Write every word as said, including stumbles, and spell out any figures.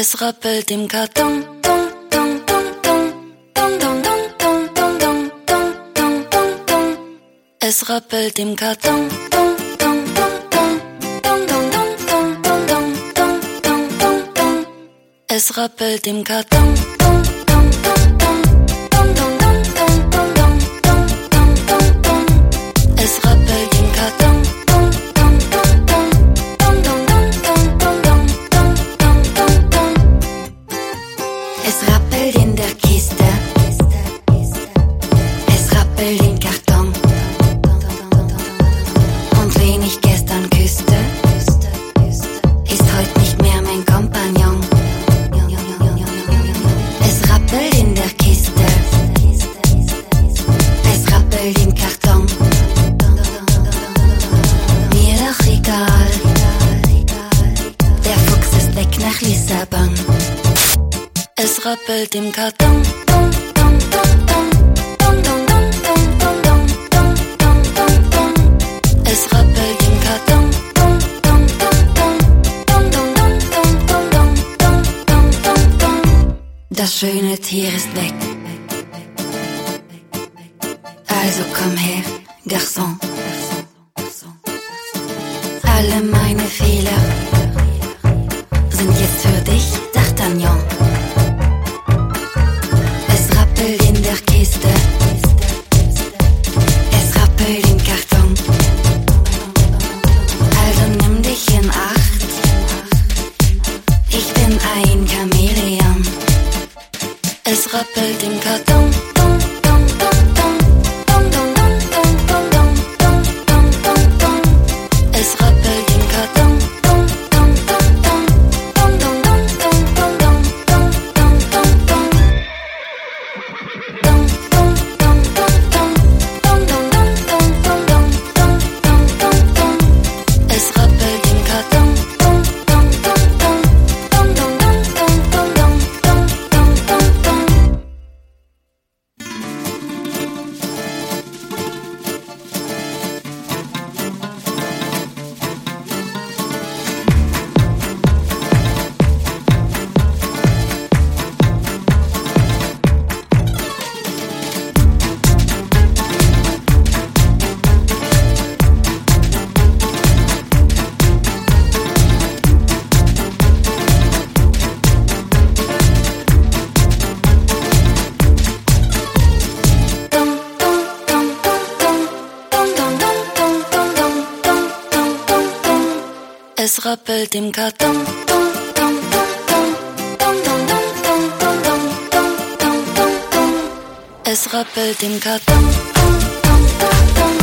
Es rappelt im Karton. Dum, dum, dum, dum. Dum, dum, dum, dum, dum, dum, dum, dum, dum, dum. Es rappelt im Karton. Dum, dum, dum, dum. Dum, dum, dum, dum, dum, dum, dum, dum, dum, dum. Es rappelt im Karton. Dum, dum, dum, dum. Dum, dum, dum, dum, dum, dum, dum, dum, dum, dum. Es rappelt im Karton. Dum, dum, dum, dum. Dum, dum, dum, dum, dum, dum, dum, dum, dum, dum. Es rappelt in der Kiste. Es rappelt im Karton. Und wen ich gestern küsste, ist heute nicht mehr mein Kompagnon. Es rappelt in der Kiste. Es rappelt im Karton. Mir doch egal. Der Fuchs ist weg nach Lissabon. Es rappelt im Karton. Dum, dum, dum, dum. Dum, dum, dum, dum, dum, dum, dum, dum, dum, dum. Es rappelt im Karton. Dum, dum, dum, dum. Dum, dum, dum, dum, dum, dum, dum, dum, dum, dum. Das schöne Tier ist weg. Also komm her, Garçon. Alle meine Fehler sind jetzt für dich, D'Artagnan. Es rappelt in der Kiste. Es rappelt im Karton. Also nimm dich in Acht. Ich bin ein Chamäleon. Es rappelt im Karton. Dum, dum, dum, dum. Dum, dum, dum, dum, dum, dum, dum, dum, dum, dum. Es rappelt im Karton. Dum, dum, dum, dum. Dum, dum, dum, dum, dum, dum, dum, dum, dum, dum. Dum, dum, dum, dum, dum. Dum, dum, dum, dum, dum, dum, dum, dum, dum, dum. Es rappelt im Karton. Dum, dum, dum, dum. Dum, dum, dum, dum, dum, dum, dum, dum, dum, dum. Dum, dum, dum, dum, dum, dum, dum, dum, dum, dum, dum, dum, dum. Es rappelt im Karton. Dum, dum, dum, dum. Dum, dum, dum, dum, dum, dum, dum, dum, dum, dum. Es rappelt im Karton. Dum, dum, dum, dum.